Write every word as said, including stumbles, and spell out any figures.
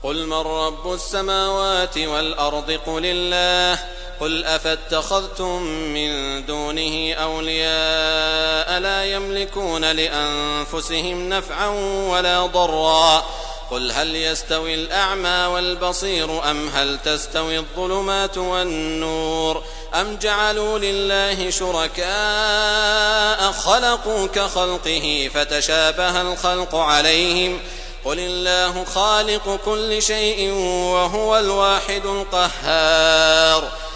قل من رب السماوات والأرض قل الله قل أفاتخذتم من دونه أولياء لا يملكون لأنفسهم نفعا ولا ضرا قل هل يستوي الأعمى والبصير أم هل تستوي الظلمات والنور أم جعلوا لله شركاء خلقوا كخلقه فتشابه الخلق عليهم قل الله خالق كل شيء وهو الواحد القهار